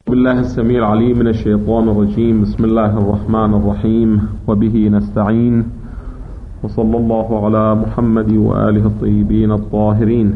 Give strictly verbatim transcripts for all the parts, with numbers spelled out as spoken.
بالله السميع العليم من الشيطان الرجيم. بسم الله الرحمن الرحيم، وبه نستعين، وصلى الله على محمد وآله الطيبين الطاهرين.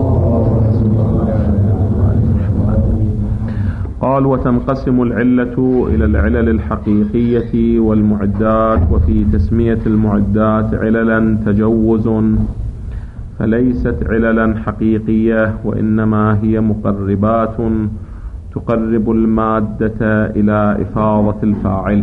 قال: وتنقسم العلة إلى العلل الحقيقية والمعدات، وفي تسمية المعدات عللا تجوز، فليست عللا حقيقية، وإنما هي مقربات تقرب المادة إلى إفاضة الفاعل.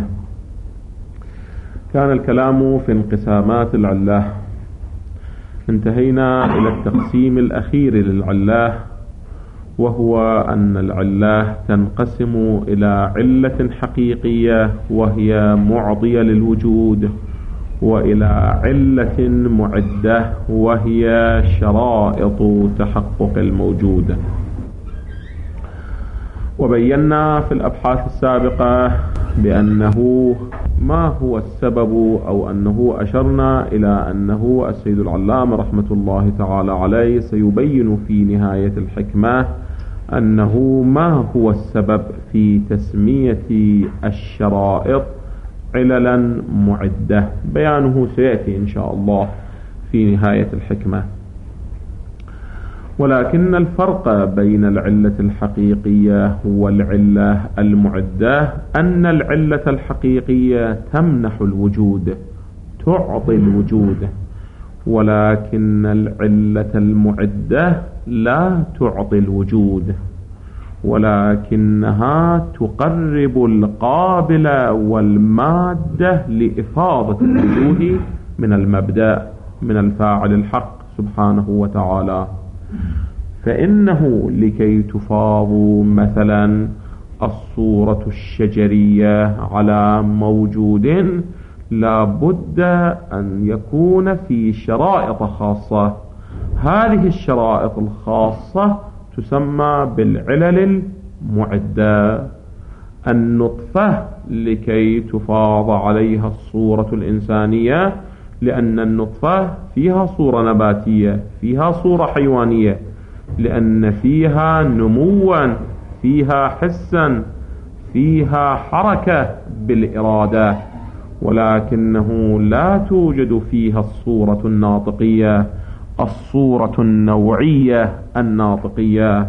كان الكلام في انقسامات العلة، انتهينا إلى التقسيم الأخير للعلة، وهو أن العلة تنقسم إلى علة حقيقية وهي معطية للوجود، وإلى علة معدة وهي شرائط تحقق الموجود. وبينا في الأبحاث السابقة بأنه ما هو السبب، أو أنه أشرنا إلى أنه السيد العلامة رحمة الله تعالى عليه سيبين في نهاية الحكمة أنه ما هو السبب في تسمية الشرائط عللا معدة. بيانه سيأتي إن شاء الله في نهاية الحكمة. ولكن الفرق بين العلة الحقيقية والعلة المعدة أن العلة الحقيقية تمنح الوجود، تعطي الوجود، ولكن العلة المعدة لا تعطي الوجود، ولكنها تقرب القابل والمادة لإفاضة الوجود من المبدأ، من الفاعل الحق سبحانه وتعالى. فإنه لكي تفاض مثلا الصورة الشجرية على موجود لا بد أن يكون في شرائط خاصة. هذه الشرائط الخاصة تسمى بالعلل المعدة. النطفة لكي تفاض عليها الصورة الإنسانية، لأن النطفة فيها صورة نباتية، فيها صورة حيوانية، لأن فيها نموا، فيها حسا، فيها حركة بالإرادة، ولكنه لا توجد فيها الصورة الناطقية، الصورة النوعية الناطقية.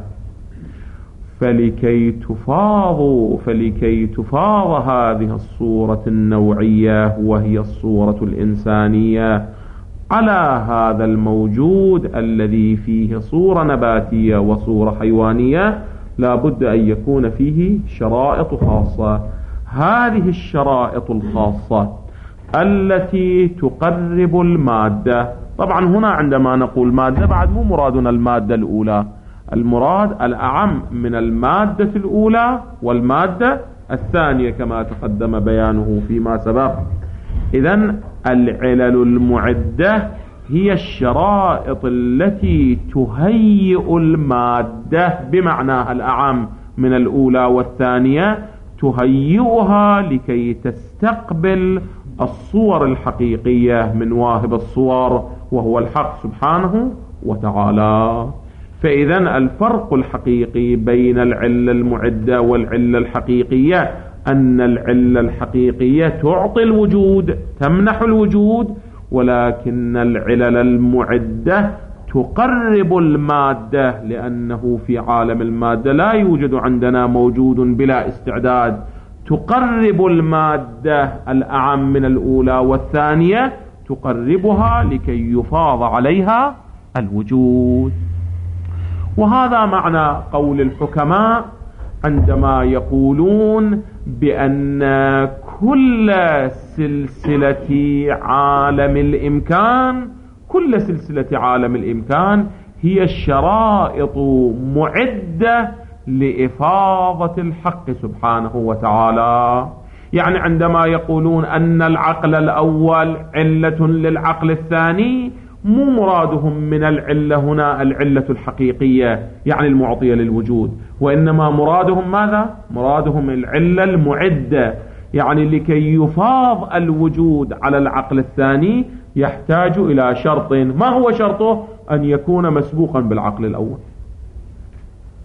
فلكي تفاض فلكي تفاض هذه الصورة النوعية وهي الصورة الإنسانية على هذا الموجود الذي فيه صورة نباتية وصورة حيوانية، لا بد أن يكون فيه شرائط خاصة. هذه الشرائط الخاصة التي تقرب المادة، طبعا هنا عندما نقول مادة بعد مو مرادنا المادة الأولى، المراد الأعم من المادة الأولى والمادة الثانية كما تقدم بيانه فيما سبق. إذن العلل المعدة هي الشرائط التي تهيئ المادة بمعناها الأعم من الأولى والثانية، تهيئها لكي تستقبل الصور الحقيقية من واهب الصور وهو الحق سبحانه وتعالى. فإذن الفرق الحقيقي بين العلة المعدة والعلة الحقيقية أن العلة الحقيقية تعطي الوجود، تمنح الوجود، ولكن العلل المعدة تقرب المادة، لأنه في عالم المادة لا يوجد عندنا موجود بلا استعداد. تقرب المادة الأعم من الأولى والثانية، تقربها لكي يفاض عليها الوجود. وهذا معنى قول الحكماء عندما يقولون بأن كل سلسلة عالم الإمكان كل سلسلة عالم الإمكان هي الشرائط معدة لإفاضة الحق سبحانه وتعالى. يعني عندما يقولون أن العقل الأول علة للعقل الثاني، مو مرادهم من العلة هنا العلة الحقيقية يعني المعطية للوجود، وإنما مرادهم ماذا؟ مرادهم العلة المعدة، يعني لكي يفاض الوجود على العقل الثاني يحتاج إلى شرط. ما هو شرطه؟ أن يكون مسبوقا بالعقل الأول.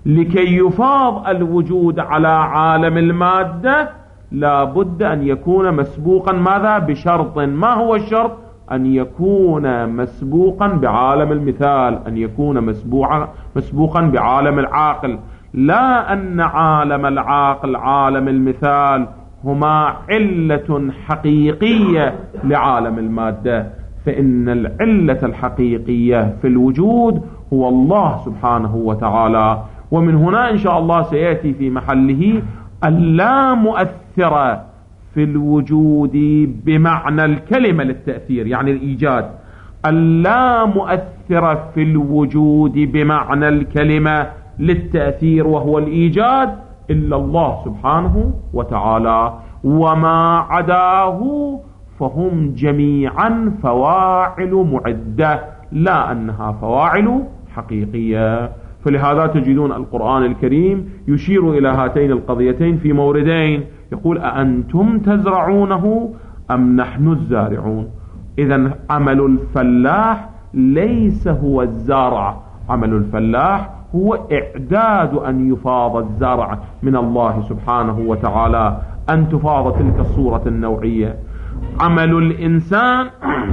لكي يفاض الوجود على عالم المادة لا بد أن يكون مسبوقا ماذا؟ بشرط. ما هو الشرط؟ أن يكون مسبوقا بعالم المثال، أن يكون مسبوقا مسبوقا بعالم العاقل. لا أن عالم العاقل عالم المثال هما علة حقيقية لعالم المادة، فإن العلة الحقيقية في الوجود هو الله سبحانه وتعالى. ومن هنا إن شاء الله سيأتي في محله اللا مؤثرة في الوجود بمعنى الكلمة للتأثير، يعني الإيجاد. اللا مؤثرة في الوجود بمعنى الكلمة للتأثير وهو الإيجاد إلا الله سبحانه وتعالى، وما عداه فهم جميعا فواعل معدة، لا أنها فواعل حقيقية. فلهذا تجدون القرآن الكريم يشير إلى هاتين القضيتين في موردين، يقول أأنتم تزرعونه أم نحن الزارعون. إذن عمل الفلاح ليس هو الزارع، عمل الفلاح هو إعداد أن يفاض الزرع من الله سبحانه وتعالى، أن تفاض تلك الصورة النوعية. عمل الإنسان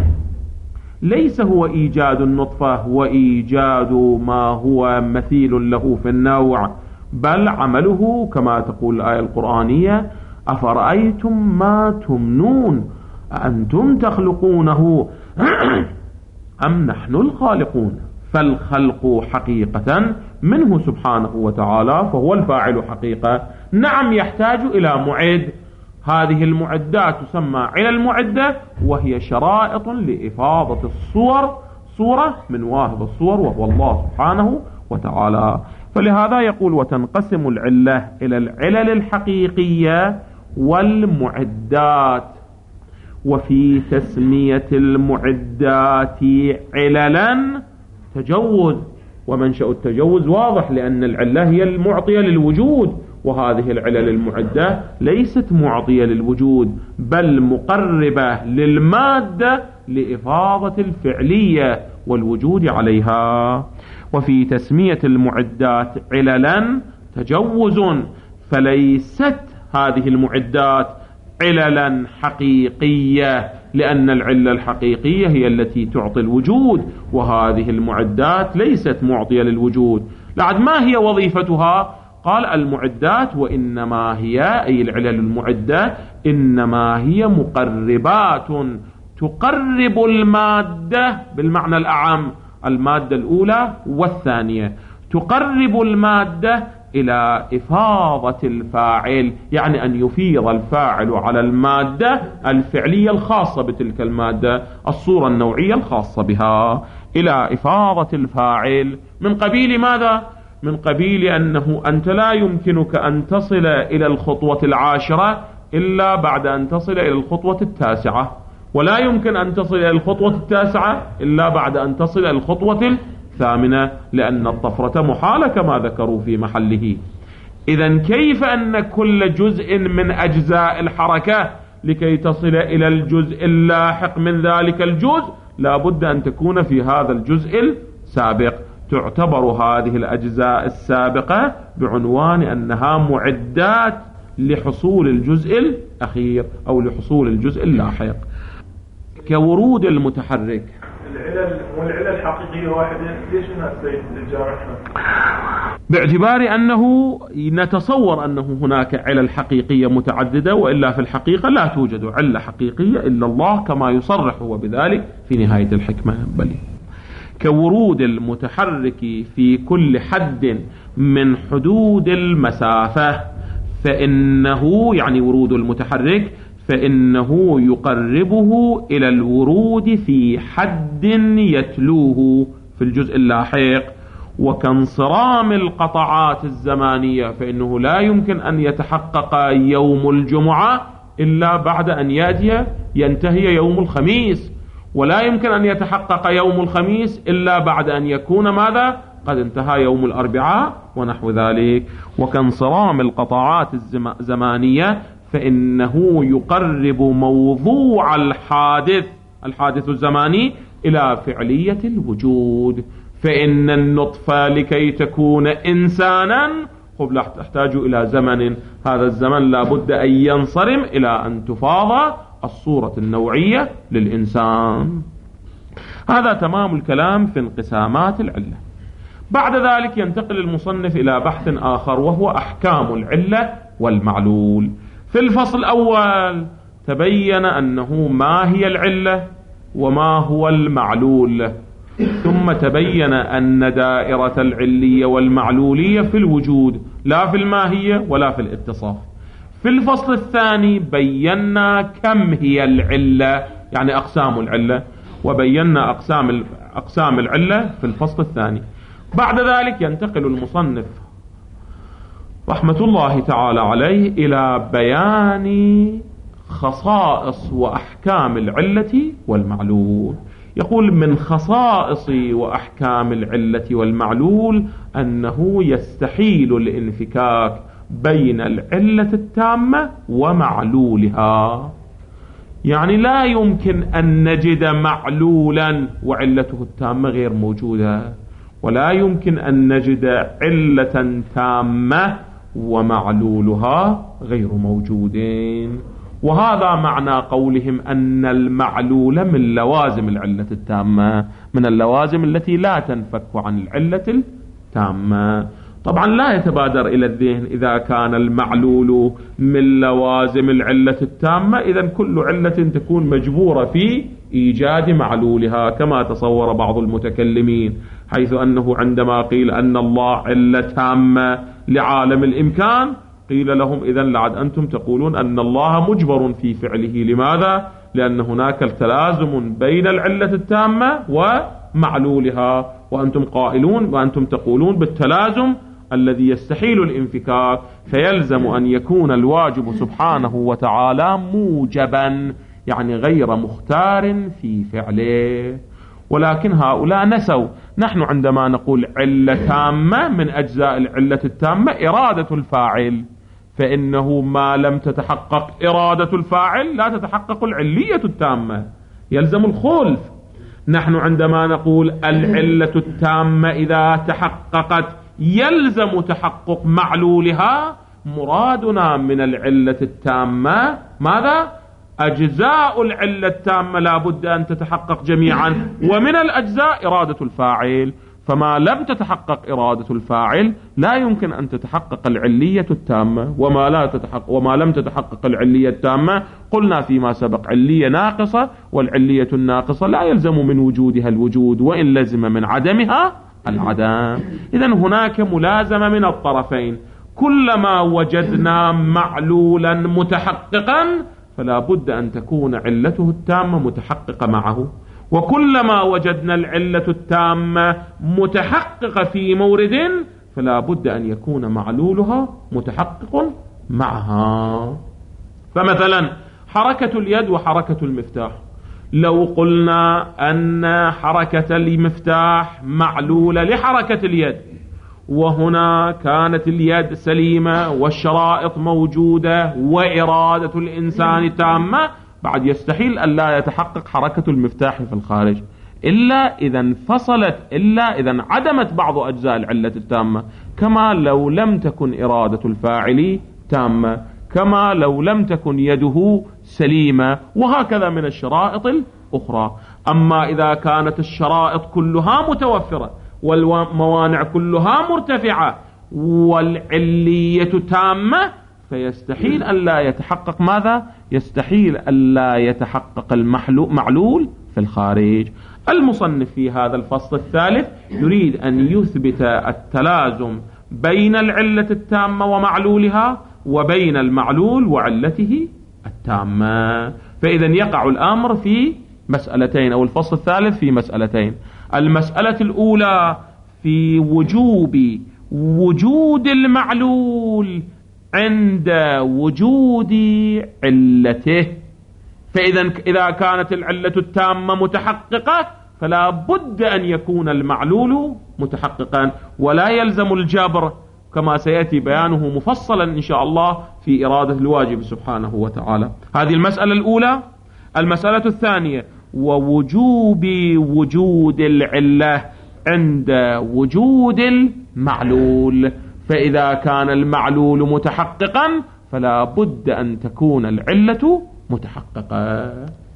ليس هو إيجاد النطفة وإيجاد ما هو مثيل له في النوع، بل عمله كما تقول الآية القرآنية أفرأيتم ما تمنون أأنتم تخلقونه أم نحن الخالقون. فالخلق حقيقة منه سبحانه وتعالى، فهو الفاعل حقيقة. نعم يحتاج إلى معد، هذه المعدات تسمى علل المعدة، وهي شرائط لإفاضة الصور، صورة من واهب الصور وهو الله سبحانه وتعالى. فلهذا يقول وتنقسم العلة إلى العلل الحقيقية والمعدات. وفي تسمية المعدات عللا تجوز، ومنشأ التجوز واضح، لأن العلة هي المعطية للوجود، وهذه العلل المعدة ليست معطية للوجود بل مقربة للمادة لإفاضة الفعلية والوجود عليها. وفي تسمية المعدات عللا تجوز، فليست هذه المعدات عللا حقيقية، لأن العلة الحقيقية هي التي تعطي الوجود، وهذه المعدات ليست معطية للوجود. لعد ما هي وظيفتها؟ قال المعدات وإنما هي، أي العلل المعدة، إنما هي مقربات تقرب المادة بالمعنى الأعم، المادة الأولى والثانية، تقرب المادة إلى إفاضة الفاعل، يعني أن يفيض الفاعل على المادة الفعلية الخاصة بتلك المادة، الصورة النوعية الخاصة بها، إلى إفاضة الفاعل. من قبيل ماذا؟ من قبيل أنه أنت لا يمكنك أن تصل إلى الخطوة العاشرة إلا بعد أن تصل إلى الخطوة التاسعة، ولا يمكن أن تصل إلى الخطوة التاسعة إلا بعد أن تصل إلى الخطوة الثامنة، لأن الطفرة محالة كما ذكروا في محله. إذن كيف أن كل جزء من أجزاء الحركة لكي تصل إلى الجزء اللاحق من ذلك الجزء لا بد أن تكون في هذا الجزء السابق. تعتبر هذه الأجزاء السابقة بعنوان أنها معدات لحصول الجزء الأخير أو لحصول الجزء اللاحق. كورود المتحرك. العلل والعلل الحقيقية واحدة، ليش هنا السيد الجامع؟ باعتبار أنه نتصور أنه هناك علل حقيقية متعددة، وإلا في الحقيقة لا توجد علة حقيقية إلا الله كما يصرح هو بذلك في نهاية الحكمة. بل كورود المتحرك في كل حد من حدود المسافة، فإنه يعني ورود المتحرك فإنه يقربه إلى الورود في حد يتلوه في الجزء اللاحق. وكانصرام القطعات الزمانية، فإنه لا يمكن أن يتحقق يوم الجمعة إلا بعد أن يأتي ينتهي يوم الخميس، ولا يمكن أن يتحقق يوم الخميس إلا بعد أن يكون ماذا؟ قد انتهى يوم الأربعاء ونحو ذلك. وكانصرام القطعات الزمانية فإنه يقرب موضوع الحادث الحادث الزماني إلى فعلية الوجود. فإن النطفة لكي تكون إنسانا قبل تحتاج إلى زمن، هذا الزمن لا بد أن ينصرم إلى أن تفاض الصورة النوعية للإنسان. هذا تمام الكلام في انقسامات العلة. بعد ذلك ينتقل المصنف إلى بحث آخر وهو أحكام العلة والمعلول. في الفصل الأول تبين أنه ما هي العلة وما هو المعلول، ثم تبين أن دائرة العلية والمعلولية في الوجود لا في الماهية ولا في الاتصاف. في الفصل الثاني بينا كم هي العلة، يعني أقسام العلة، وبينا أقسام أقسام العلة في الفصل الثاني. بعد ذلك ينتقل المصنف رحمة الله تعالى عليه إلى بيان خصائص وأحكام العلة والمعلول. يقول من خصائص وأحكام العلة والمعلول أنه يستحيل الانفكاك بين العلة التامة ومعلولها، يعني لا يمكن أن نجد معلولا وعلته التامة غير موجودة، ولا يمكن أن نجد علة تامة ومعلولها غير موجودين. وهذا معنى قولهم أن المعلول من لوازم العلة التامة، من اللوازم التي لا تنفك عن العلة التامة. طبعا لا يتبادر إلى الذهن إذا كان المعلول من لوازم العلة التامة إذن كل علة تكون مجبورة في إيجاد معلولها، كما تصور بعض المتكلمين، حيث أنه عندما قيل أن الله علة تامة لعالم الإمكان قيل لهم إذن لعد أنتم تقولون أن الله مجبر في فعله. لماذا؟ لأن هناك تلازم بين العلة التامة ومعلولها، وأنتم قائلون وأنتم تقولون بالتلازم الذي يستحيل الانفكاك، فيلزم أن يكون الواجب سبحانه وتعالى موجبا، يعني غير مختار في فعله. ولكن هؤلاء نسوا. نحن عندما نقول علة تامة من أجزاء العلة التامة إرادة الفاعل، فإنه ما لم تتحقق إرادة الفاعل لا تتحقق العلية التامة، يلزم الخلف. نحن عندما نقول العلة التامة إذا تحققت يلزم تحقق معلولها، مرادنا من العلة التامة ماذا؟ أجزاء العلة التامة لا بد أن تتحقق جميعا، ومن الأجزاء إرادة الفاعل. فما لم تتحقق إرادة الفاعل لا يمكن أن تتحقق العلية التامة، وما لا تتحقق وما لم تتحقق العلية التامة قلنا فيما سبق علية ناقصة، والعلية الناقصة لا يلزم من وجودها الوجود وإن لزم من عدمها العدم. إذن هناك ملازمة من الطرفين، كلما وجدنا معلولا متحققا فلا بد أن تكون علته التامة متحققة معه، وكلما وجدنا العلة التامة متحققة في مورد فلا بد أن يكون معلولها متحقق معها. فمثلا حركة اليد وحركة المفتاح، لو قلنا أن حركة المفتاح معلولة لحركة اليد، وهنا كانت اليد سليمة والشرائط موجودة وإرادة الإنسان تامة، بعد يستحيل أن لا يتحقق حركة المفتاح في الخارج إلا إذا انفصلت، إلا إذا عدمت بعض أجزاء العلة التامة، كما لو لم تكن إرادة الفاعل تامة، كما لو لم تكن يده سليمة، وهكذا من الشرائط الأخرى. أما إذا كانت الشرائط كلها متوفرة والموانع كلها مرتفعة والعلية تامة فيستحيل ألا يتحقق ماذا؟ يستحيل ألا يتحقق المعلول في الخارج. المصنف في هذا الفصل الثالث يريد أن يثبت التلازم بين العلة التامة ومعلولها وبين المعلول وعلته التامة. فإذا يقع الأمر في مسألتين، أو الفصل الثالث في مسألتين. المسألة الأولى في وجوب وجود المعلول عند وجود علته. فإذا إذا كانت العلة التامة متحققة فلا بد أن يكون المعلول متحققا، ولا يلزم الجبر كما سيأتي بيانه مفصلا إن شاء الله في إرادة الواجب سبحانه وتعالى. هذه المسألة الأولى. المسألة الثانية ووجوب وجود العلة عند وجود المعلول. فإذا كان المعلول متحققا فلا بد أن تكون العلة متحققة.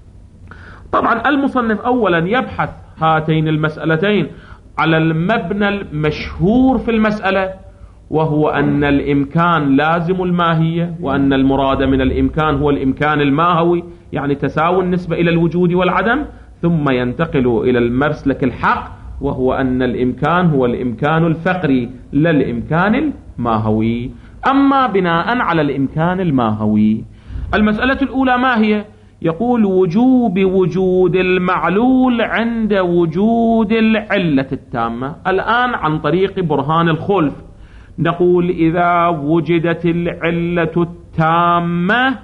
طبعا المصنف أولا يبحث هاتين المسألتين على المبنى المشهور في المسألة، وهو أن الإمكان لازم الماهية، وأن المراد من الإمكان هو الإمكان الماهوي، يعني تساوي النسبة إلى الوجود والعدم، ثم ينتقل إلى المسلك الحق، وهو أن الإمكان هو الإمكان الفقري لا الإمكان الماهوي. أما بناء على الإمكان الماهوي، المسألة الأولى ما هي؟ يقول وجوب وجود المعلول عند وجود العلة التامة. الآن عن طريق برهان الخلف نقول إذا وجدت العلة التامة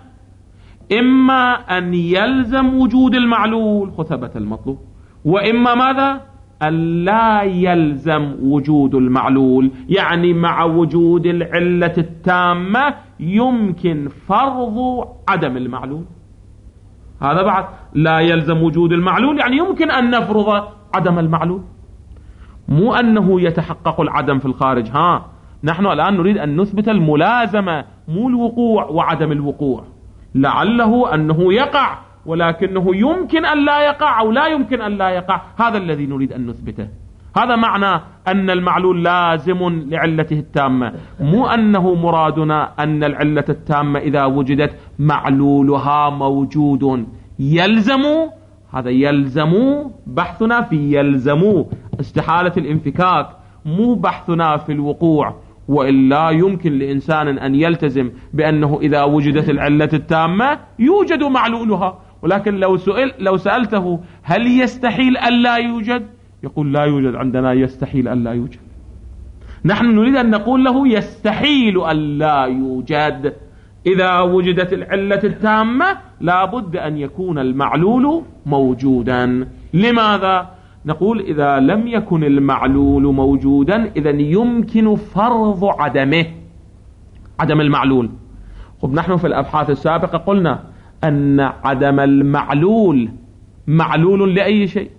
إما أن يلزم وجود المعلول وثبت المطلوب، وإما ماذا؟ أن لا يلزم وجود المعلول، يعني مع وجود العلة التامة يمكن فرض عدم المعلول. هذا بعد لا يلزم وجود المعلول، يعني يمكن أن نفرض عدم المعلول، مو أنه يتحقق العدم في الخارج. ها نحن الآن نريد أن نثبت الملازمة، مو الوقوع وعدم الوقوع. لعله أنه يقع ولكنه يمكن أن لا يقع أو لا يمكن أن لا يقع، هذا الذي نريد أن نثبته. هذا معنى أن المعلول لازم لعلته التامة، مو أنه مرادنا أن العلة التامة إذا وجدت معلولها موجود يلزم. هذا يلزم بحثنا في يلزم استحالة الانفكاك، مو بحثنا في الوقوع. وإلا يمكن لإنسان أن يلتزم بأنه إذا وجدت العلة التامة يوجد معلولها، ولكن لو سئل لو سألته هل يستحيل أن لا يوجد؟ يقول لا يوجد عندنا، يستحيل أن لا يوجد. نحن نريد أن نقول له يستحيل أن لا يوجد. إذا وجدت العلة التامة لابد أن يكون المعلول موجودا. لماذا؟ نقول إذا لم يكن المعلول موجودا إذن يمكن فرض عدمه، عدم المعلول. خب نحن في الأبحاث السابقة قلنا أن عدم المعلول معلول لأي شيء؟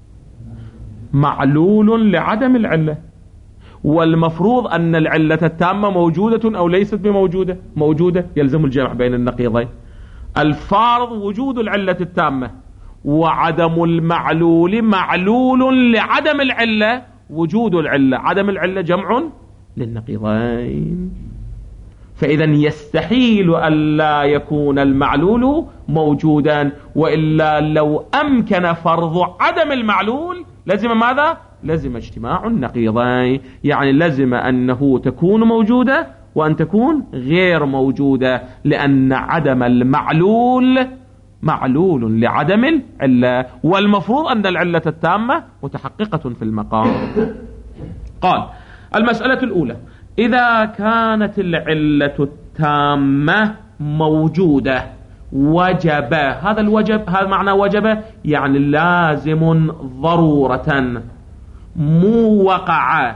معلول لعدم العلة، والمفروض أن العلة التامة موجودة أو ليست بموجودة؟ موجودة، يلزم الجمع بين النقيضين. الفارض وجود العلة التامة، وعدم المعلول معلول لعدم العلة، وجود العلة عدم العلة جمع للنقيضين. فإذا يستحيل أن لا يكون المعلول موجودا، وإلا لو أمكن فرض عدم المعلول لازم ماذا؟ لازم اجتماع النقيضين، يعني لازم أنه تكون موجودة وأن تكون غير موجودة، لأن عدم المعلول معلول لعدم العلة، والمفروض أن العلة التامة متحققة في المقام. قال المسألة الأولى إذا كانت العلة التامة موجودة وجب، هذا الوجب هذا معنى وجب يعني لازم ضرورة، مو وقع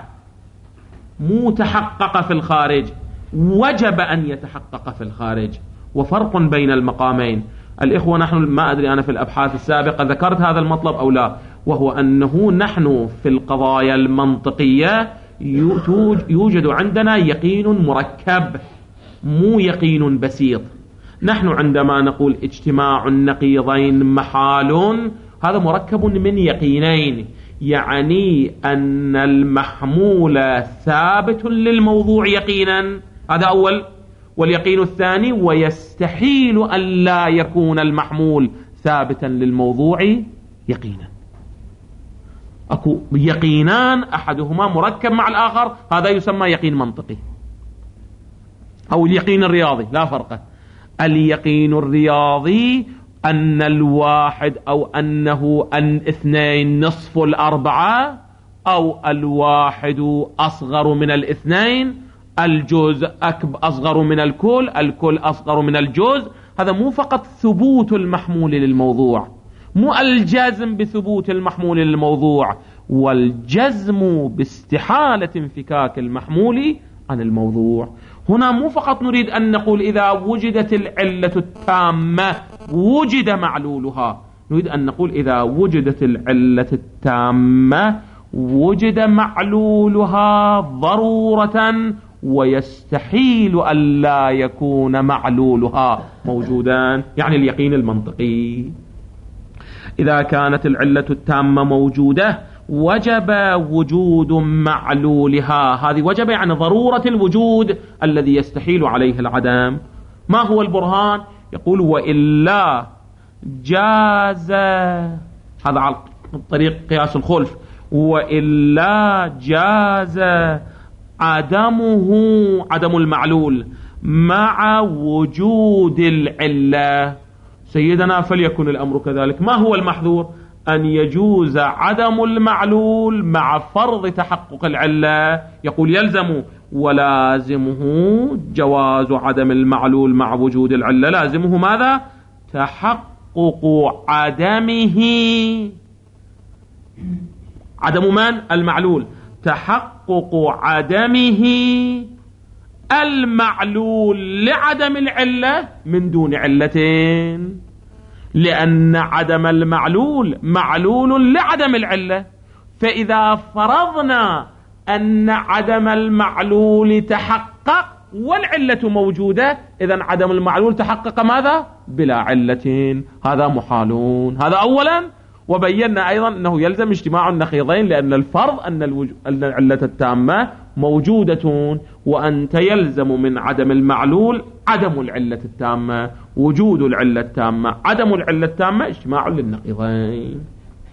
مو تحقق في الخارج، وجب أن يتحقق في الخارج. وفرق بين المقامين. الإخوة نحن ما أدري أنا في الأبحاث السابقة ذكرت هذا المطلب أو لا، وهو أنه نحن في القضايا المنطقية يوجد عندنا يقين مركب مو يقين بسيط. نحن عندما نقول اجتماع النقيضين محال، هذا مركب من يقينين، يعني أن المحمول ثابت للموضوع يقينا، هذا أول. واليقين الثاني ويستحيل أن لا يكون المحمول ثابتا للموضوع يقينا. أكو يقينان أحدهما مركب مع الآخر، هذا يسمى يقين منطقي أو اليقين الرياضي، لا فرق. اليقين الرياضي أن الواحد أو أنه أن اثنين نصف الأربعة، أو الواحد أصغر من الاثنين، الجزء أكبر أصغر من الكل، الكل أصغر من الجزء. هذا مو فقط ثبوت المحمول للموضوع، مو الجزم بثبوت المحمول للموضوع، والجزم باستحالة انفكاك المحمول عن الموضوع. هنا مو فقط نريد أن نقول إذا وجدت العلة التامة وجد معلولها، نريد أن نقول إذا وجدت العلة التامة وجد معلولها ضرورة ويستحيل ألا يكون معلولها موجودا، يعني اليقين المنطقي. إذا كانت العلة التامة موجودة وجب وجود معلولها، هذه وجب يعني ضرورة الوجود الذي يستحيل عليه العدم. ما هو البرهان؟ يقول وإلا جاز، هذا على طريق قياس الخلف، وإلا جاز عدمه، عدم المعلول مع وجود العلة. سيدنا فليكن الأمر كذلك. ما هو المحذور؟ أن يجوز عدم المعلول مع فرض تحقق العلة. يقول يلزم ولازمه جواز عدم المعلول مع وجود العلة، لازمه ماذا؟ تحقق عدمه، عدم من؟ المعلول، تحقق عدمه المعلول لعدم العلة من دون علتين، لأن عدم المعلول معلول لعدم العلة. فإذا فرضنا أن عدم المعلول تحقق والعلة موجودة، إذن عدم المعلول تحقق ماذا؟ بلا علتين، هذا محالون. هذا أولا. وبينا أيضا أنه يلزم اجتماع النقيضين، لأن الفرض أن, الوجو... أن العلة التامة موجودة، وأنت يلزم من عدم المعلول عدم العلة التامة، وجود العلة التامة عدم العلة التامة، اجتماع للنقيضين.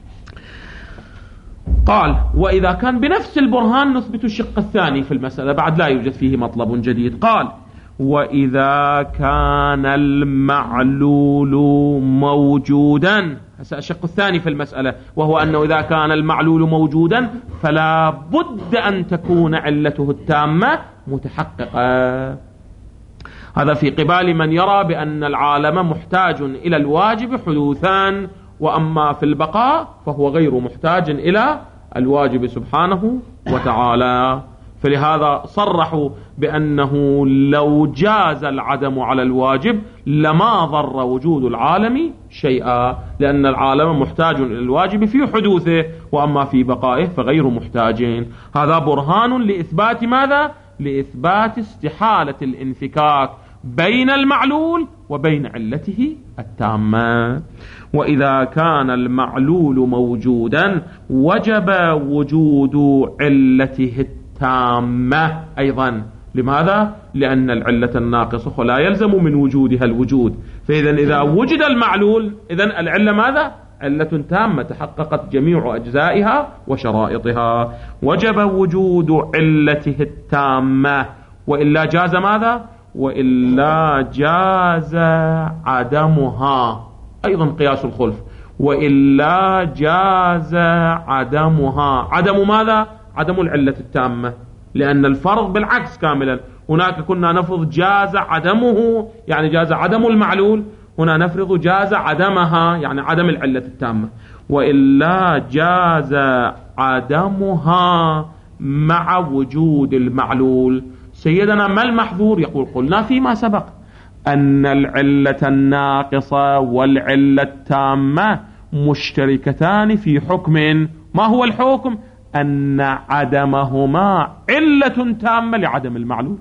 قال وإذا كان بنفس البرهان نثبت الشق الثاني في المسألة، بعد لا يوجد فيه مطلب جديد. قال وإذا كان المعلول موجودا، الشق الثاني في المسألة وهو أنه إذا كان المعلول موجودا فلا بد أن تكون علته التامة متحققة. هذا في قبال من يرى بأن العالم محتاج إلى الواجب حدوثا، وأما في البقاء فهو غير محتاج إلى الواجب سبحانه وتعالى. فلهذا صرحوا بأنه لو جاز العدم على الواجب لما ضر وجود العالم شيئا، لأن العالم محتاج إلى الواجب في حدوثه، وأما في بقائه فغير محتاجين. هذا برهان لإثبات ماذا؟ لإثبات استحالة الانفكاك بين المعلول وبين علته التامة. وإذا كان المعلول موجودا وجب وجود علته التامة أيضا. لماذا؟ لأن العلة الناقصة لا يلزم من وجودها الوجود، فإذا إذا وجد المعلول إذن العلة ماذا؟ علة تامة تحققت جميع أجزائها وشرائطها. وجب وجود علته التامة، وإلا جاز ماذا؟ وإلا جاز عدمها، أيضا قياس الخلف. وإلا جاز عدمها، عدم ماذا؟ عدم العلة التامة، لأن الفرض بالعكس كاملا. هناك كنا نفرض جاز عدمه يعني جاز عدم المعلول، هنا نفرض جاز عدمها يعني عدم العلة التامة. وإلا جاز عدمها مع وجود المعلول. سيدنا ما المحظور؟ يقول قلنا فيما سبق أن العلة الناقصة والعلة التامة مشتركتان في حكم. ما هو الحكم؟ أن عدمهما علة تامة لعدم المعلول.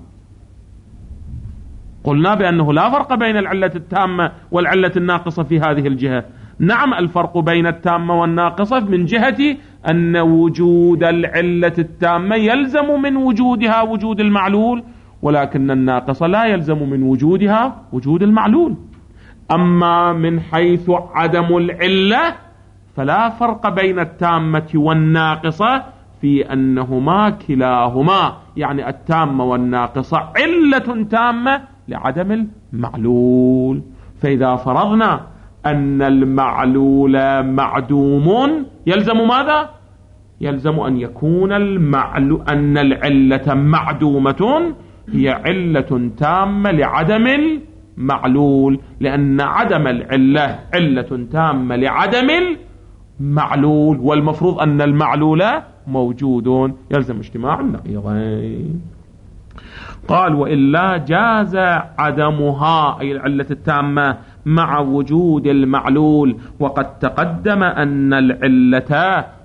قلنا بأنه لا فرق بين العلة التامة والعلة الناقصة في هذه الجهة. نعم الفرق بين التامة والناقصة من جهة أن وجود العلة التامة يلزم من وجودها وجود المعلول، ولكن الناقصة لا يلزم من وجودها وجود المعلول. أما من حيث عدم العلة فلا فرق بين التامة والناقصة في أنهما كلاهما يعني التامة والناقصة علة تامة لعدم المعلول. فإذا فرضنا أن المعلول معدوم يلزم ماذا؟ يلزم أن يكون المعلول أن العلة معدومة هي علة تامة لعدم المعلول، لأن عدم العلة علة تامة لعدم المعلول، والمفروض أن المعلول موجود، يلزم اجتماع النقيضين. قال وإلا جاز عدمها أي العلة التامة مع وجود المعلول. وقد تقدم أن العلة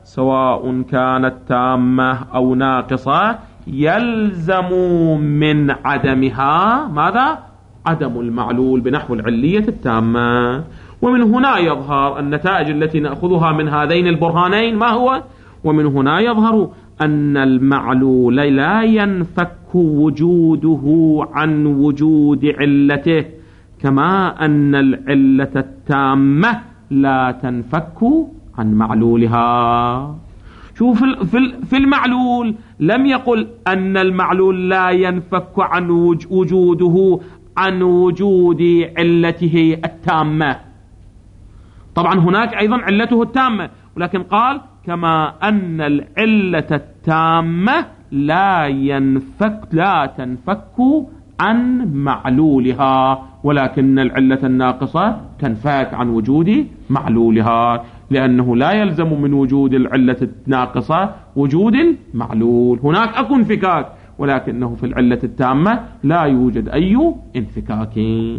سواء كانت تامة أو ناقصة يلزم من عدمها ماذا؟ عدم المعلول بنحو العلية التامة. ومن هنا يظهر النتائج التي نأخذها من هذين البرهانين ما هو؟ ومن هنا يظهر أن المعلول لا ينفك وجوده عن وجود علته، كما أن العلة التامة لا تنفك عن معلولها. شوف في المعلول لم يقل أن المعلول لا ينفك عن وجوده عن وجود علته التامة، طبعا هناك أيضا علته التامة، ولكن قال كما أن العلة التامة لا ينفك لا تنفك عن معلولها، ولكن العلة الناقصة تنفك عن وجود معلولها، لأنه لا يلزم من وجود العلة الناقصة وجود المعلول. هناك أكو انفكاك، ولكنه في العلة التامة لا يوجد أي انفكاك.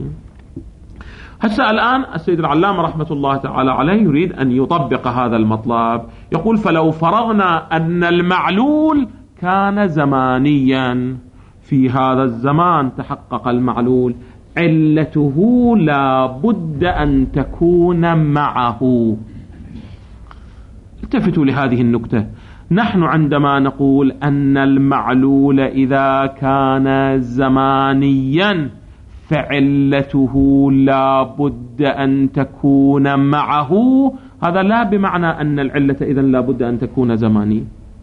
هسه الآن السيد العلامة رحمة الله تعالى عليه يريد أن يطبق هذا المطلب. يقول فلو فرضنا أن المعلول كان زمانيا، في هذا الزمان تحقق المعلول، علته لا بد أن تكون معه. التفتوا لهذه النكتة، نحن عندما نقول أن المعلول إذا كان زمانيا فعلته لا بد أن تكون معه، هذا لا بمعنى أن العلة إذن لا بد أن تكون زمانية،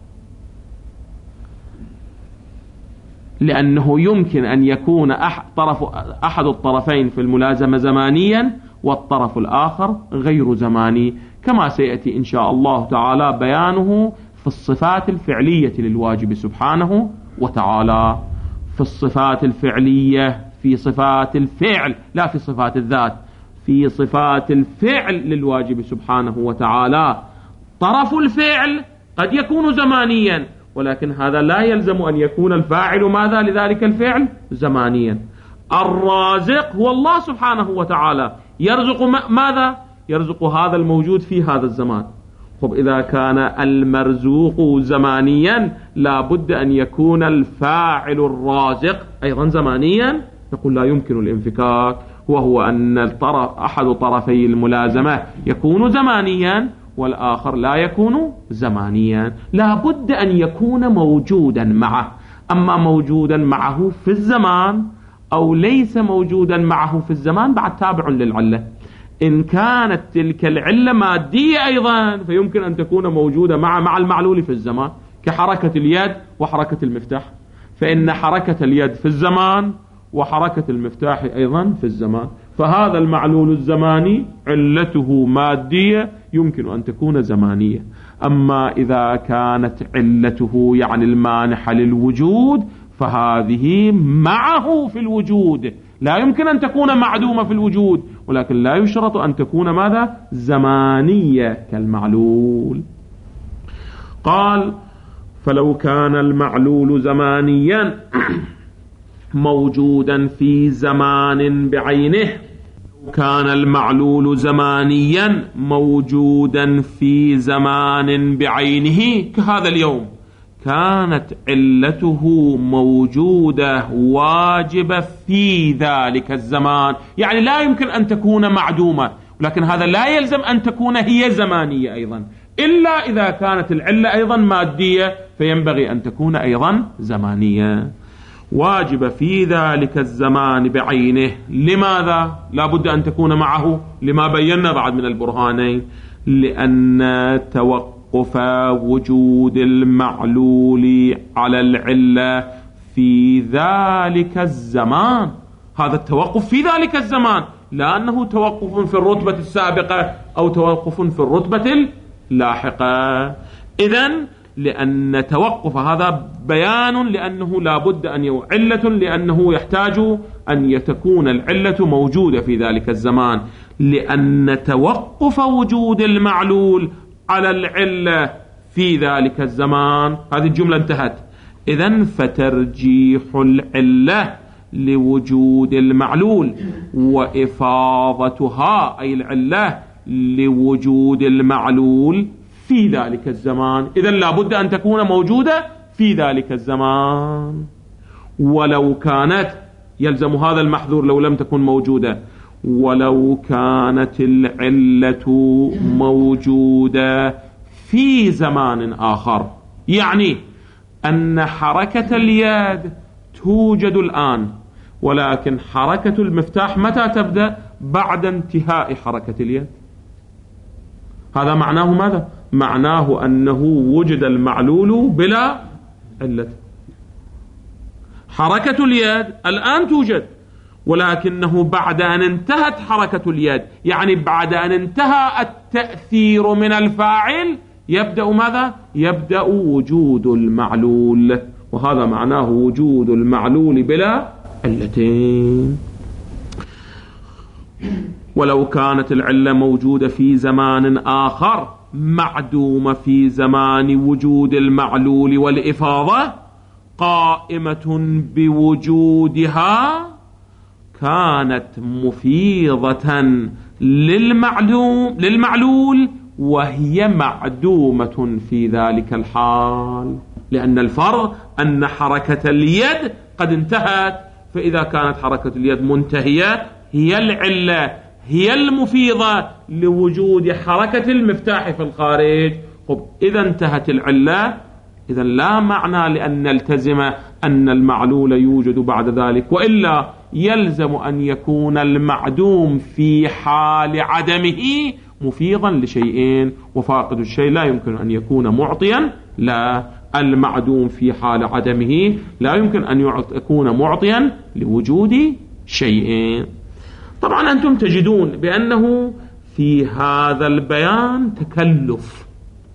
لأنه يمكن أن يكون أحد, طرف أحد الطرفين في الملازمة زمانيا والطرف الآخر غير زماني، كما سيأتي إن شاء الله تعالى بيانه في الصفات الفعلية للواجب سبحانه وتعالى. في الصفات الفعلية، في صفات الفعل لا في صفات الذات، في صفات الفعل للواجب سبحانه وتعالى طرف الفعل قد يكون زمانيا، ولكن هذا لا يلزم أن يكون الفاعل ماذا لذلك الفعل زمانيا. الرازق هو الله سبحانه وتعالى، يرزق ماذا؟ يرزق هذا الموجود في هذا الزمان. طب إذا كان المرزوق زمانيا لا بد أن يكون الفاعل الرازق أيضا زمانيا، نقول لا يمكن الانفكاك، وهو أن الطرف أحد طرفي الملازمة يكون زمانيا والآخر لا يكون زمانيا، لا بد أن يكون موجودا معه. أما موجودا معه في الزمان أو ليس موجودا معه في الزمان بعد تابع للعلة. إن كانت تلك العلة مادية أيضا فيمكن أن تكون موجودة مع مع المعلول في الزمان، كحركة اليد وحركة المفتاح، فإن حركة اليد في الزمان وحركة المفتاح أيضا في الزمان، فهذا المعلول الزماني علته مادية يمكن أن تكون زمانية. أما إذا كانت علته يعني المانحة للوجود فهذه معه في الوجود، لا يمكن أن تكون معدومة في الوجود، ولكن لا يشرط أن تكون ماذا؟ زمانية كالمعلول. قال فلو كان المعلول زمانيا موجودا في زمان بعينه، كان المعلول زمانيا موجودا في زمان بعينه كهذا اليوم، كانت علته موجودة واجبة في ذلك الزمان، يعني لا يمكن أن تكون معدومة، ولكن هذا لا يلزم أن تكون هي زمانية أيضا، إلا إذا كانت العلة أيضا مادية فينبغي أن تكون أيضا زمانية. واجب في ذلك الزمان بعينه، لماذا لا بد أن تكون معه؟ لما بينا بعد من البرهانين، لأن توقف وجود المعلول على العلة في ذلك الزمان، هذا التوقف في ذلك الزمان، لا أنه توقف في الرتبة السابقة أو توقف في الرتبة اللاحقة. إذن لأن توقف هذا بيان لأنه لا بد أن يكون علة، لأنه يحتاج أن تكون العلة موجودة في ذلك الزمان، لأن توقف وجود المعلول على العلة في ذلك الزمان، هذه الجملة انتهت. إذن فترجيح العلة لوجود المعلول وإفاضتها أي العلة لوجود المعلول في ذلك الزمان. إذن لابد أن تكون موجودة في ذلك الزمان. ولو كانت، يلزم هذا المحذور لو لم تكن موجودة، ولو كانت العلة موجودة في زمان آخر، يعني أن حركة اليد توجد الآن، ولكن حركة المفتاح متى تبدأ؟ بعد انتهاء حركة اليد. هذا معناه ماذا؟ معناه أنه وجد المعلول بلا علة. حركة اليد الآن توجد، ولكنه بعد أن انتهت حركة اليد، يعني بعد أن انتهى التأثير من الفاعل، يبدأ ماذا؟ يبدأ وجود المعلول، وهذا معناه وجود المعلول بلا علتين. ولو كانت العلة موجودة في زمان آخر معدومة في زمان وجود المعلول والإفاضة قائمة بوجودها، كانت مفيضة للمعلوم للمعلول وهي معدومة في ذلك الحال، لأن الفرق أن حركة اليد قد انتهت، فإذا كانت حركة اليد منتهية هي العلة، هي المفيضة لوجود حركة المفتاح في الخارج. طب إذا انتهت العلة، إذا لا معنى لأن نلتزم أن المعلول يوجد بعد ذلك، وإلا يلزم أن يكون المعدوم في حال عدمه مفيضا لشيئين، وفاقد الشيء لا يمكن أن يكون معطيا، لا، المعدوم في حال عدمه لا يمكن أن يكون معطيا لوجود شيئين. طبعا أنتم تجدون بأنه في هذا البيان تكلف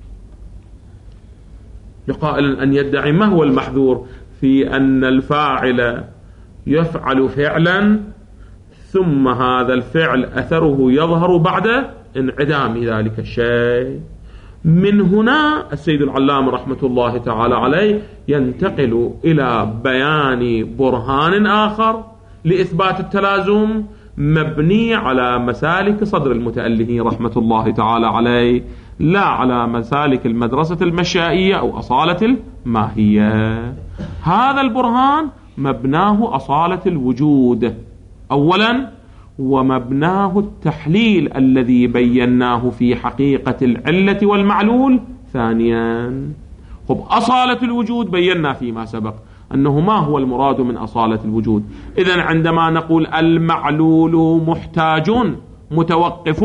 لقائل أن يدعي ما هو المحذور في أن الفاعل يفعل فعلا ثم هذا الفعل أثره يظهر بعد انعدام ذلك الشيء. من هنا السيد العلامة رحمة الله تعالى عليه ينتقل إلى بيان برهان آخر لإثبات التلازم مبني على مسالك صدر المتأله رحمة الله تعالى عليه، لا على مسالك المدرسة المشائية أو أصالة الماهية. هذا البرهان مبناه أصالة الوجود أولا، ومبناه التحليل الذي بيناه في حقيقة العلة والمعلول ثانيا. خب، أصالة الوجود بينا فيما سبق أنه ما هو المراد من أصالة الوجود. إذن عندما نقول المعلول محتاج متوقف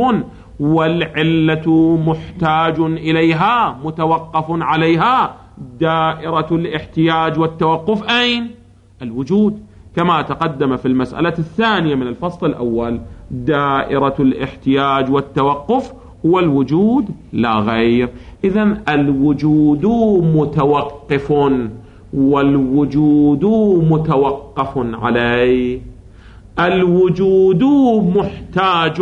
والعلة محتاج إليها متوقف عليها، دائرة الاحتياج والتوقف أين؟ الوجود، كما تقدم في المسألة الثانية من الفصل الأول. دائرة الاحتياج والتوقف هو الوجود لا غير. إذن الوجود متوقف والوجود متوقف عليه، الوجود محتاج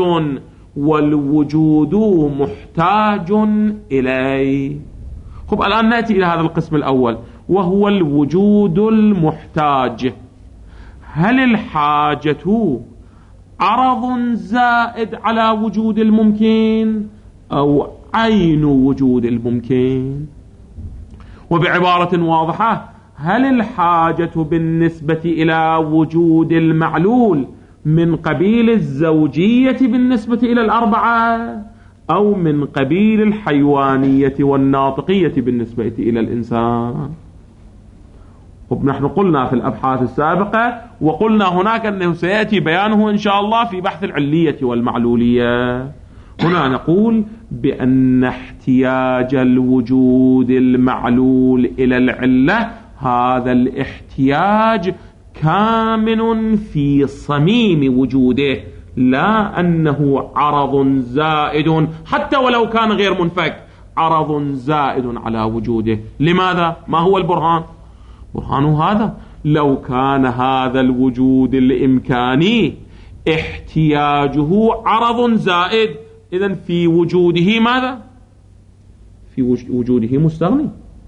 والوجود محتاج إليه. خب، الآن نأتي إلى هذا القسم الأول وهو الوجود المحتاج. هل الحاجة عرض زائد على وجود الممكن أو عين وجود الممكن؟ وبعبارة واضحة، هل الحاجة بالنسبة إلى وجود المعلول من قبيل الزوجية بالنسبة إلى الأربعة أو من قبيل الحيوانية والناطقية بالنسبة إلى الإنسان؟ ونحن قلنا في الأبحاث السابقة وقلنا هناك أنه سيأتي بيانه إن شاء الله في بحث العلية والمعلولية. هنا نقول بأن احتياج الوجود المعلول إلى العلة، هذا الاحتياج كامن في صميم وجوده، لا أنه عرض زائد حتى ولو كان غير منفك، عرض زائد على وجوده. لماذا؟ ما هو البرهان؟ برهان هذا لو كان هذا الوجود الإمكاني احتياجه عرض زائد، إذن في وجوده ماذا؟ في وجوده مستغني،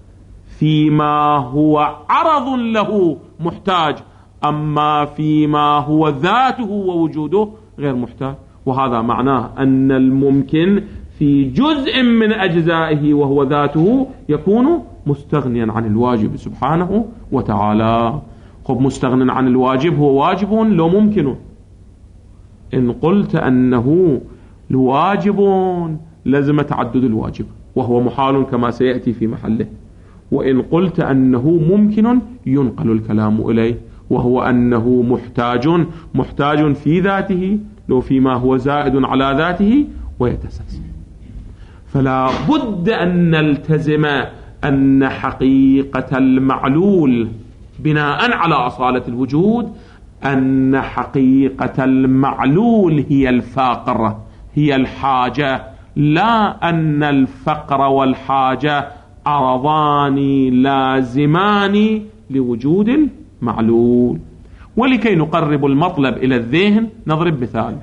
فيما هو عرض له محتاج، أما فيما هو ذاته ووجوده غير محتاج. وهذا معناه أن الممكن في جزء من أجزائه وهو ذاته يكون مستغنيا عن الواجب سبحانه وتعالى. خب مستغنى عن الواجب هو واجب لو ممكن. إن قلت أنه الواجب لازم تعدد الواجب وهو محال كما سيأتي في محله، وإن قلت أنه ممكن ينقل الكلام إليه وهو أنه محتاج محتاج في ذاته لو فيما هو زائد على ذاته ويتسلسل. فلا بد أن نلتزم أن حقيقة المعلول بناء على أصالة الوجود أن حقيقة المعلول هي الفقر، هي الحاجة، لا أن الفقر والحاجة عرضان لازمان لوجود المعلول. ولكي نقرب المطلب إلى الذهن نضرب مثال.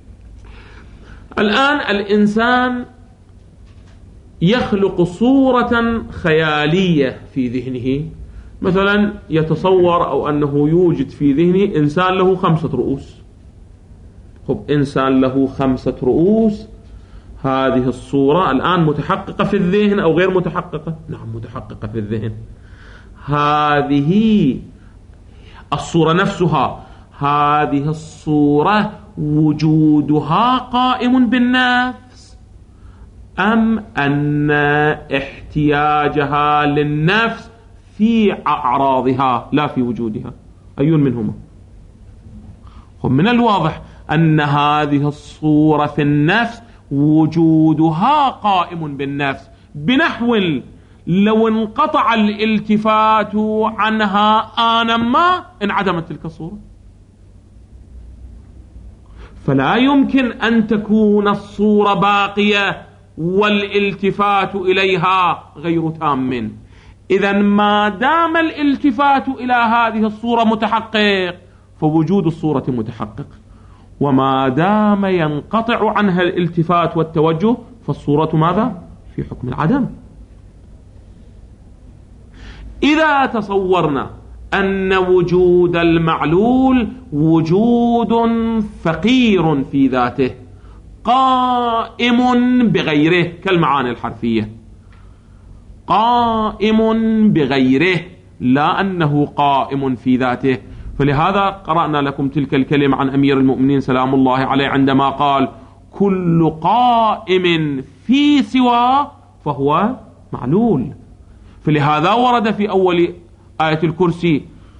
الآن الإنسان يخلق صورة خيالية في ذهنه، مثلا يتصور أو أنه يوجد في ذهنه إنسان له خمسة رؤوس. خب إنسان له خمسة رؤوس، هذه الصورة الآن متحققة في الذهن أو غير متحققة؟ نعم متحققة في الذهن. هذه الصورة نفسها، هذه الصورة وجودها قائم بالنفس أم أن احتياجها للنفس في أعراضها لا في وجودها؟ أي منهما؟ من الواضح أن هذه الصورة في النفس وجودها قائم بالنفس، بنحو لو انقطع الالتفات عنها آنا ما انعدمت تلك الصورة. فلا يمكن أن تكون الصورة باقية والالتفات إليها غير تام. إذن ما دام الالتفات إلى هذه الصورة متحقق فوجود الصورة متحقق، وما دام ينقطع عنها الالتفات والتوجه فالصورة ماذا؟ في حكم العدم. إذا تصورنا أن وجود المعلول وجود فقير في ذاته قائم بغيره كالمعاني الحرفية، قائم بغيره لا أنه قائم في ذاته، فلهذا قرأنا لكم تلك الكلمة عن أمير المؤمنين سلام الله عليه عندما قال كل قائم في سواه فهو معلول. فلهذا ورد في أول آية الكرسي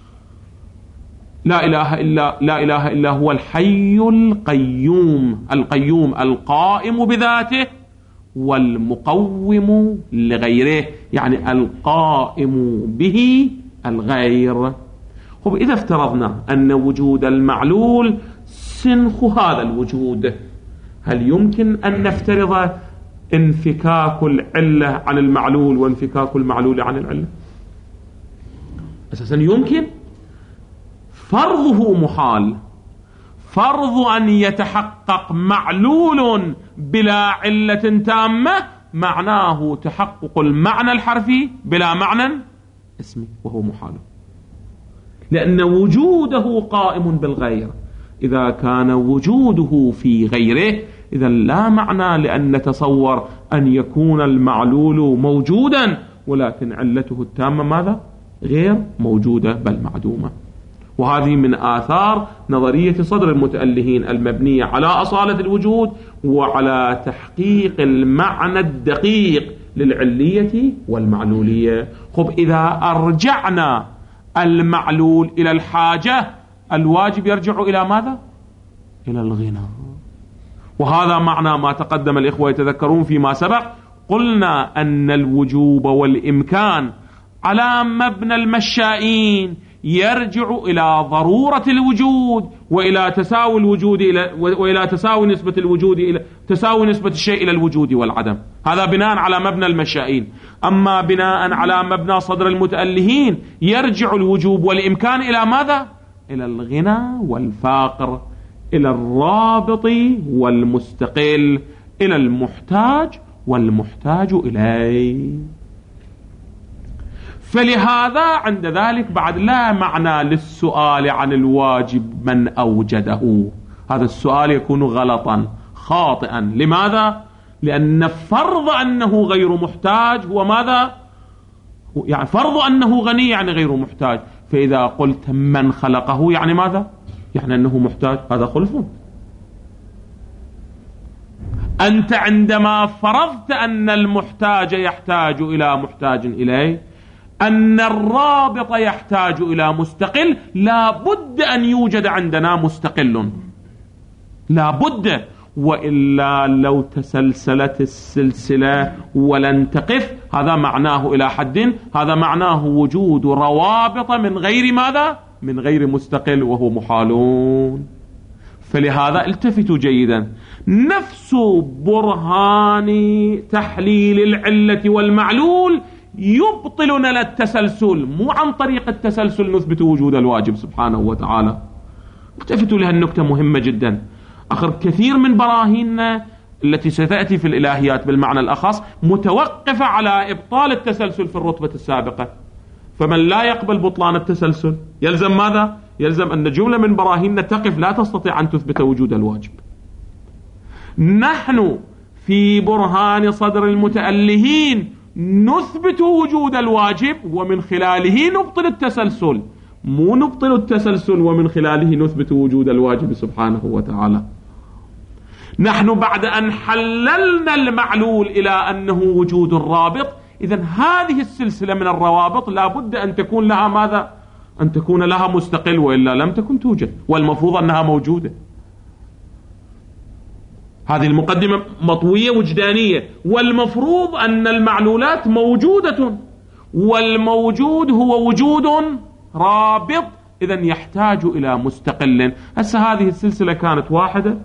لا إله إلا لا إله إلا هو الحي القيوم، القيوم القائم بذاته والمقوم لغيره، يعني القائم به الغير. طب إذا افترضنا أن وجود المعلول سنخ هذا الوجود، هل يمكن أن نفترض انفكاك العلة عن المعلول وانفكاك المعلول عن العلة؟ أساسا يمكن، فرضه محال. فرض أن يتحقق معلول بلا علة تامة معناه تحقق المعنى الحرفي بلا معنى اسمي، وهو محال، لأن وجوده قائم بالغير. إذا كان وجوده في غيره إذا لا معنى لأن نتصور أن يكون المعلول موجودا ولكن علته التامة ماذا؟ غير موجودة بل معدومة. وهذه من آثار نظرية صدر المتألهين المبنية على أصالة الوجود وعلى تحقيق المعنى الدقيق للعلية والمعلولية. خب إذا أرجعنا المعلول إلى الحاجة الواجب يرجع إلى ماذا؟ إلى الغنى. وهذا معنى ما تقدم الإخوة يتذكرون فيما سبق، قلنا أن الوجوب والإمكان على مبنى المشائين يرجع إلى ضرورة الوجود وإلى تساوي الوجود إلى وإلى تساوي نسبة الوجود إلى تساوي نسبة الشيء إلى الوجود والعدم. هذا بناء على مبنى المشائين. أما بناء على مبنى صدر المتألهين يرجع الوجوب والإمكان إلى ماذا؟ إلى الغنى والفاقر، إلى الرابط والمستقل، إلى المحتاج والمحتاج إليه. فلهذا عند ذلك بعد لا معنى للسؤال عن الواجب من أوجده. هذا السؤال يكون غلطا خاطئا. لماذا؟ لأن فرض أنه غير محتاج هو ماذا؟ يعني فرض أنه غني يعني غير محتاج. فإذا قلت من خلقه يعني ماذا؟ يعني أنه محتاج، هذا خلف. أنت عندما فرضت أن المحتاج يحتاج إلى محتاج إليه، أن الرابط يحتاج إلى مستقل، لا بد أن يوجد عندنا مستقل، لا بد، وإلا لو تسلسلت السلسلة ولن تقف، هذا معناه إلى حد، هذا معناه وجود روابط من غير ماذا؟ من غير مستقل، وهو محالون. فلهذا التفتوا جيدا، نفس برهان تحليل العلة والمعلول يبطل لنا التسلسل، مو عن طريق التسلسل نثبت وجود الواجب سبحانه وتعالى. التفتوا لها النكتة مهمة جدا. آخر كثير من براهيننا التي ستأتي في الإلهيات بالمعنى الأخص متوقفة على إبطال التسلسل في الرتبة السابقة. فمن لا يقبل بطلان التسلسل يلزم ماذا؟ يلزم أن جملة من براهيننا تقف، لا تستطيع أن تثبت وجود الواجب. نحن في برهان صدر المتألهين نثبت وجود الواجب ومن خلاله نبطل التسلسل، مو نبطل التسلسل ومن خلاله نثبت وجود الواجب سبحانه وتعالى. نحن بعد أن حللنا المعلول إلى أنه وجود الرابط، إذن هذه السلسلة من الروابط لا بد أن تكون لها ماذا؟ أن تكون لها مستقل، وإلا لم تكن توجد، والمفروض أنها موجودة. هذه المقدمة مطوية وجدانية، والمفروض أن المعلولات موجودة، والموجود هو وجود رابط، إذن يحتاج إلى مستقل. هسه هذه السلسلة كانت واحدة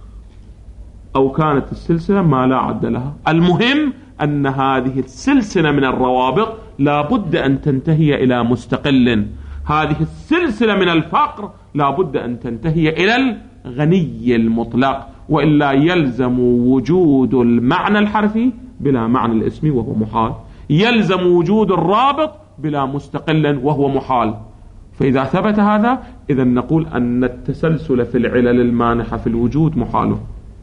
أو كانت السلسلة ما لا عد لها، المهم أن هذه السلسلة من الروابط لا بد أن تنتهي إلى مستقل. هذه السلسلة من الفقر لا بد أن تنتهي إلى الغني المطلق، وإلا يلزم وجود المعنى الحرفي بلا معنى الاسمي وهو محال، يلزم وجود الرابط بلا مستقل وهو محال. فإذا ثبت هذا إذن نقول أن التسلسل في العلل المانحة في الوجود محال،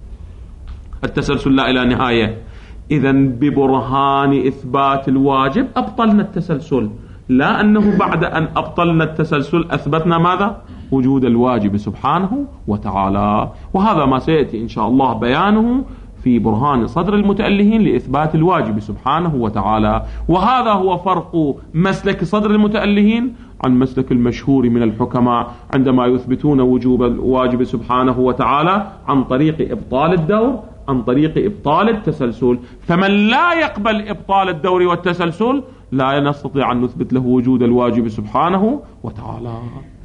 التسلسل لا إلى نهاية. إذن ببرهان إثبات الواجب أبطلنا التسلسل، لا أنه بعد أن أبطلنا التسلسل أثبتنا ماذا؟ وجود الواجب سبحانه وتعالى. وهذا ما سيأتي إن شاء الله بيانه في برهان صدر المتألهين لإثبات الواجب سبحانه وتعالى. وهذا هو فرق مسلك صدر المتألهين عن مسلك المشهور من الحكماء عندما يثبتون وجوب الواجب سبحانه وتعالى عن طريق إبطال الدور، عن طريق إبطال التسلسل. فمن لا يقبل إبطال الدور والتسلسل لا نستطيع أن نثبت له وجود الواجب سبحانه وتعالى.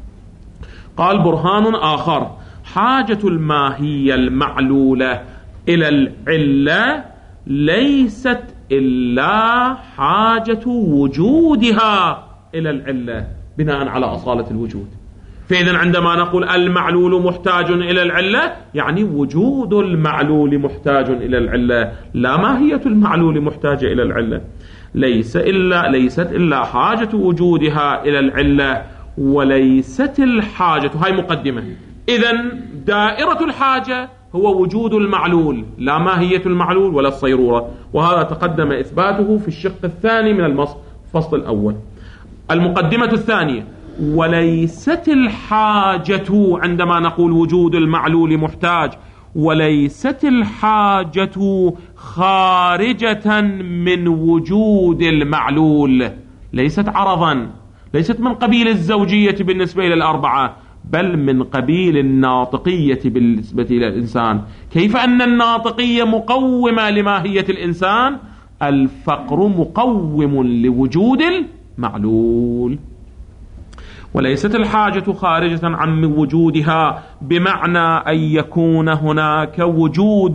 قال برهان آخر: حاجة الماهية المعلولة إلى العلة ليست إلا حاجة وجودها إلى العلة بناء على أصالة الوجود. فإذا عندما نقول المعلول محتاج إلى العلة يعني وجود المعلول محتاج إلى العلة، لا ماهية المعلول محتاجة إلى العلة. ليس إلا ليست إلا حاجة وجودها إلى العلة، وليست الحاجة، هاي مقدمة. إذن دائرة الحاجة هو وجود المعلول، لا ماهية المعلول ولا الصيرورة، وهذا تقدم إثباته في الشق الثاني من الفصل الأول. المقدمة الثانية: وليست الحاجة، عندما نقول وجود المعلول محتاج، وليست الحاجة خارجة من وجود المعلول، ليست عرضا، ليست من قبيل الزوجية بالنسبة إلى الأربعة، بل من قبيل الناطقية بالنسبة إلى الإنسان. كيف أن الناطقية مقومة لماهية الإنسان؟ الفقر مقوم لوجود المعلول. وليست الحاجة خارجة عن وجودها، بمعنى أن يكون هناك وجود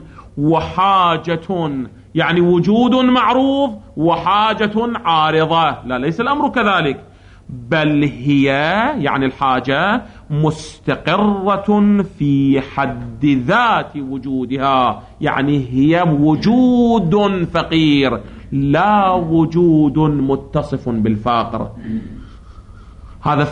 وحاجة، يعني وجود معروض وحاجة عارضة، لا، ليس الأمر كذلك، بل هي يعني الحاجة مستقرة في حد ذات وجودها، يعني هي وجود فقير لا وجود متصف بالفاقر. هذا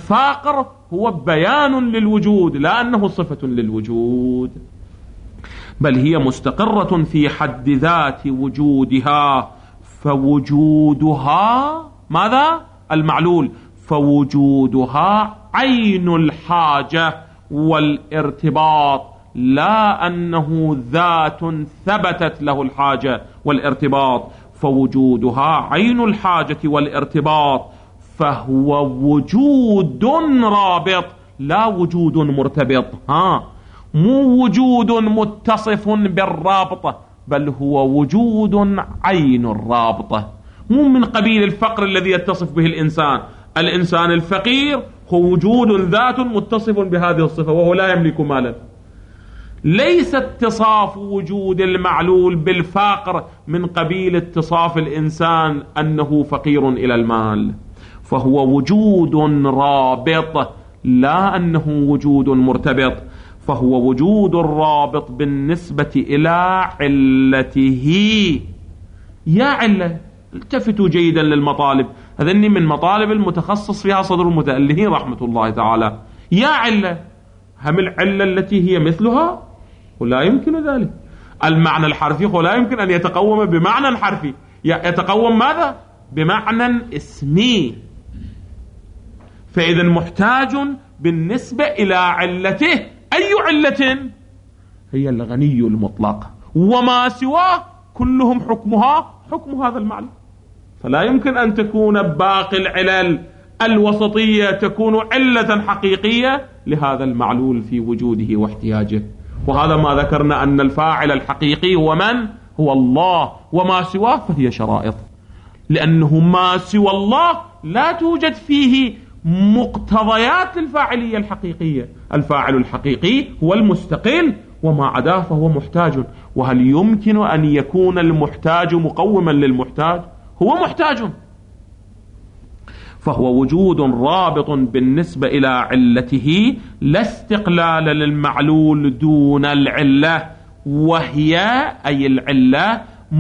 الفاقر هو بيان للوجود لا أنه صفة للوجود. بل هي مستقرة في حد ذات وجودها، فوجودها ماذا؟ المعلول، فوجودها عين الحاجة والارتباط، لا أنه ذات ثبتت له الحاجة والارتباط، فوجودها عين الحاجة والارتباط، فهو وجود رابط لا وجود مرتبط. ها، مو وجود متصف بالرابطة، بل هو وجود عين الرابطة، مو من قبيل الفقر الذي يتصف به الإنسان. الإنسان الفقير هو وجود ذات متصف بهذه الصفة وهو لا يملك مالا. ليس اتصاف وجود المعلول بالفقر من قبيل اتصاف الإنسان أنه فقير إلى المال، فهو وجود رابط لا أنه وجود مرتبط، فهو وجود رابط بالنسبة إلى علته. يا علة، التفتوا جيدا للمطالب، هذني من مطالب المتخصص فيها صدر المتألهين رحمة الله تعالى. يا علة، هم العلة التي هي مثلها؟ ولا يمكن ذلك. المعنى الحرفي ولا يمكن أن يتقوم بمعنى حرفي، يتقوم ماذا؟ بمعنى اسمي. فإذا محتاج بالنسبة إلى علته. أي علة؟ هي الغني المطلق، وما سواه كلهم حكمها حكم هذا المعنى. فلا يمكن أن تكون باقي العلل الوسطية تكون علة حقيقية لهذا المعلول في وجوده واحتياجه. وهذا ما ذكرنا أن الفاعل الحقيقي هو من؟ هو الله، وما سواه فهي شرائط، لأنه ما سوى الله لا توجد فيه مقتضيات الفاعلية الحقيقية. الفاعل الحقيقي هو المستقل، وما عداه فهو محتاج. وهل يمكن أن يكون المحتاج مقوما للمحتاج؟ هو محتاج. فهو وجود رابط بالنسبة إلى علته، لا استقلال للمعلول دون العلة، وهي أي العلة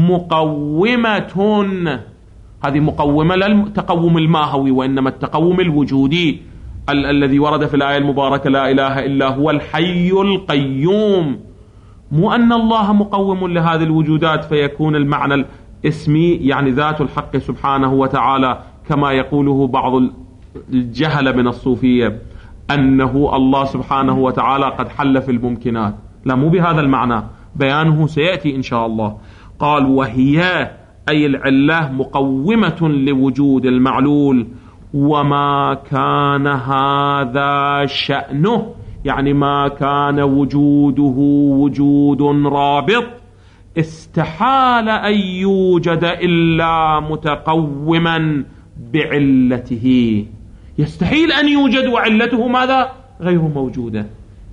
مقومة. هذه مقومة لا التقوم الماهوي، وإنما التقوم الوجودي ال- الذي ورد في الآية المباركة: لا إله إلا هو الحي القيوم. مو أن الله مقوم لهذه الوجودات فيكون المعنى الاسمي يعني ذات الحق سبحانه وتعالى كما يقوله بعض الجهل من الصوفية، أنه الله سبحانه وتعالى قد حل في الممكنات. لا، مو بهذا المعنى، بيانه سيأتي إن شاء الله. قال: وهي أي العلة مقومة لوجود المعلول، وما كان هذا شأنه، يعني ما كان وجوده وجود رابط استحال أن يوجد إلا متقوما بعلته. يستحيل أن يوجد وعلته ماذا؟ غير موجودة.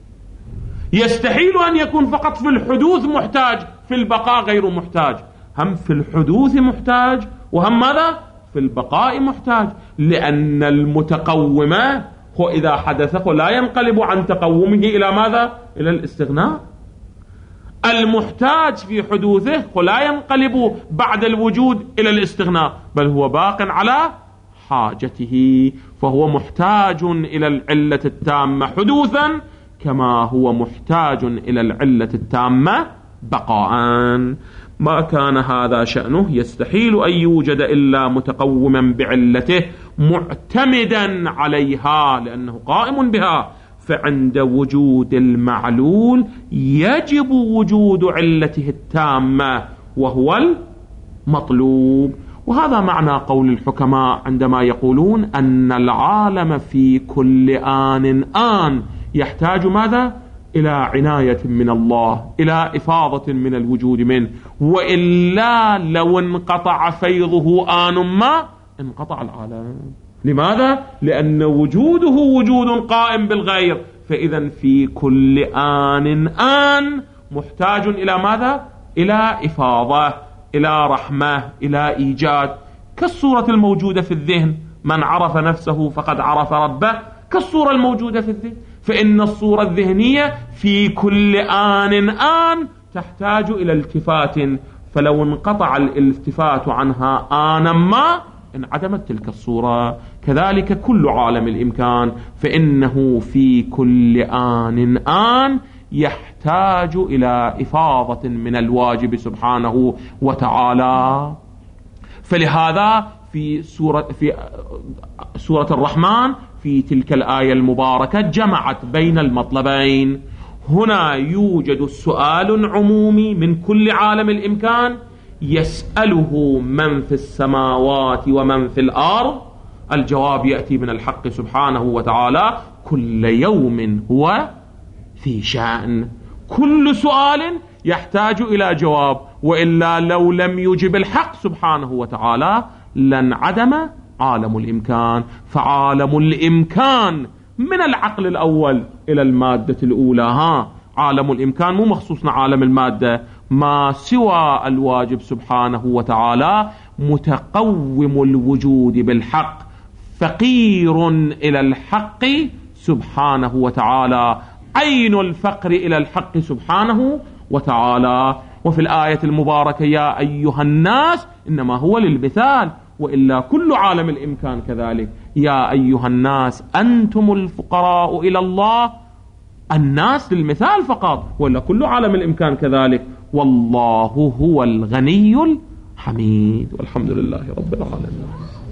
يستحيل أن يكون فقط في الحدوث محتاج، في البقاء غير محتاج. هم في الحدوث محتاج، وهم ماذا؟ في البقاء محتاج، لأن المتقومة هو إذا حدث لا ينقلب عن تقومه إلى ماذا؟ إلى الاستغناء. المحتاج في حدوثه لا ينقلب بعد الوجود إلى الاستغناء، بل هو باق على حاجته، فهو محتاج إلى العلة التامة حدوثا كما هو محتاج إلى العلة التامة بقاء. ما كان هذا شأنه، يستحيل أن يوجد إلا متقوما بعلته معتمدا عليها لأنه قائم بها. فعند وجود المعلول يجب وجود علته التامة وهو المطلوب. وهذا معنى قول الحكماء عندما يقولون أن العالم في كل آن آن يحتاج ماذا؟ إلى عناية من الله، إلى إفاضة من الوجود منه، وإلا لو انقطع فيضه آن ما انقطع العالم. لماذا؟ لأن وجوده وجود قائم بالغير، فإذا في كل آن آن محتاج إلى ماذا؟ إلى إفاضة، إلى رحمة، إلى إيجاد، كالصورة الموجودة في الذهن. من عرف نفسه فقد عرف ربه، كالصورة الموجودة في الذهن. فإن الصورة الذهنية في كل آن آن تحتاج إلى التفات، فلو انقطع الالتفات عنها آنا ما انعدمت تلك الصورة. كذلك كل عالم الإمكان، فإنه في كل آن آن يحتاج إلى إفاضة من الواجب سبحانه وتعالى. فلهذا في سورة في سورة الرحمن في تلك الآية المباركة جمعت بين المطلبين. هنا يوجد السؤال عمومي من كل عالم الإمكان يسأله من في السماوات ومن في الأرض، الجواب يأتي من الحق سبحانه وتعالى كل يوم هو في شأن. كل سؤال يحتاج إلى جواب، وإلا لو لم يجب الحق سبحانه وتعالى لانعدم عالم الإمكان. فعالم الإمكان من العقل الأول إلى المادة الأولى، ها عالم الإمكان مو مخصوصنا عالم المادة، ما سوى الواجب سبحانه وتعالى متقوم الوجود بالحق، فقير إلى الحق سبحانه وتعالى، عين الفقر إلى الحق سبحانه وتعالى. وفي الآية المباركة يا أيها الناس إنما هو للمثال، وإلا كل عالم الإمكان كذلك. يا أيها الناس أنتم الفقراء إلى الله، الناس للمثال فقط، وإلا كل عالم الإمكان كذلك. والله هو الغني الحميد، والحمد لله رب العالمين.